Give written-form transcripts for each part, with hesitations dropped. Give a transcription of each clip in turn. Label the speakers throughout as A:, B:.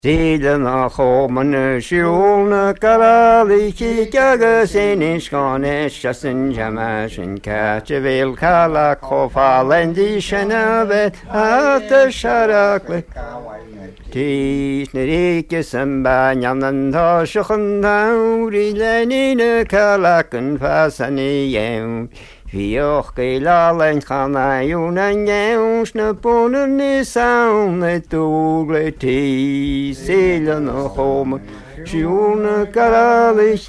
A: Zílan a chóman siúlna garálaí agus inis gáis as an jamas an cáte bhéil chala chofálandí sinna bheith áta searach le Tís na ríce san bain an táiseachan dáirí lenína calach an fasanna dhéim. Fioch go lálainn chanaún an gceanns na bunan ní saon na dúgla tí sílan a chóman siúna garálaí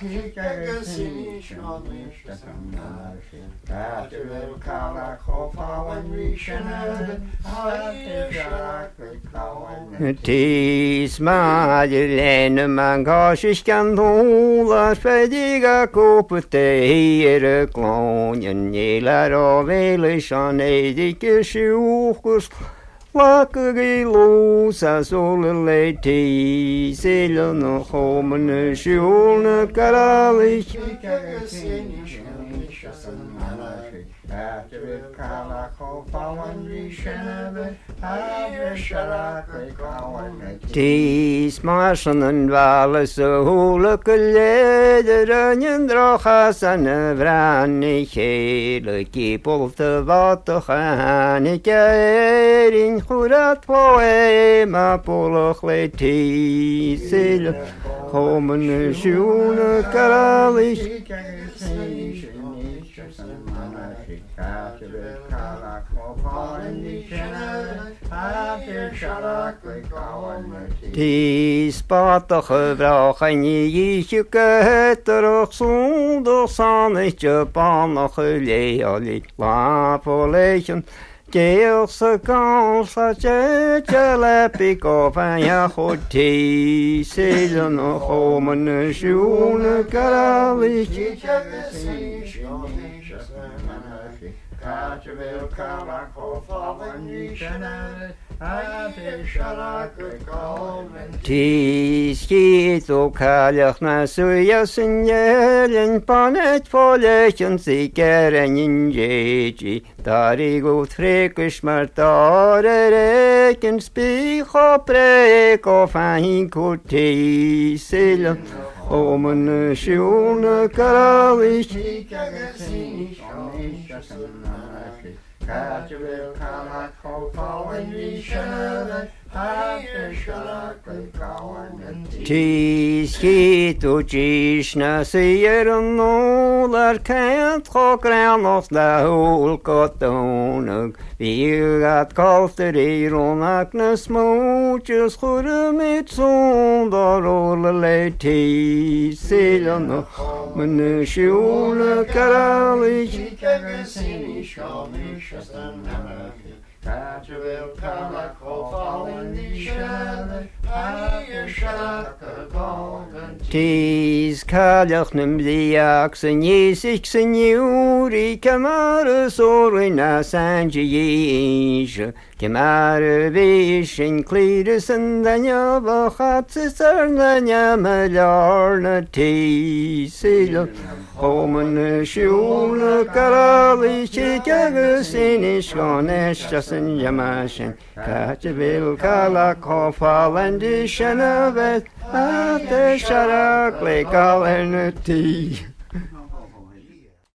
A: Tís máidir léna man gáis gan dúlas feidig a cúpata híar a glóin nílar ó bhéla sean éidir siúchas Laca í lús as óla le tí sílan a chóman siúna garálaí Tís mar san an bhalas a húla go léidir an drochas an a bhranna chéile cípolta bhatacha hánig éirin churat poim a pólach le tí sílan chóman siúna garálaí Tís pátacha bhráchain dhíisiú go hétarach súnda sannaiste bánacha léalaí lápóléisian Déal sa gán sa téte lepi go bhain chutí sílan a chóman siúna garálaí Tís cíad ó cáileach na suas san éileann panet fóléisian sa gerainn déidí darí go trécas mar dar récin spícho pré go bhain chutí sílan chóman siúna garálaí Tís cíad ó díos na saoar an nólar céad cho granach le húil go dónach bhíad caltar érónach na smóteas chura mit súndar óla le tí sílan a chóman siúna garálaí Tís cáileach na mbliach san níosig san niúrí cemar a sórainn na san díise cemar a bhí sin clíre san dainneamh chatas ar na neama lear na tí sílan chóman siúna garálaí agus inis gáis as an jamas cáte bhéil chala chofálandí sinna bheith áta searach le gáil ar na tí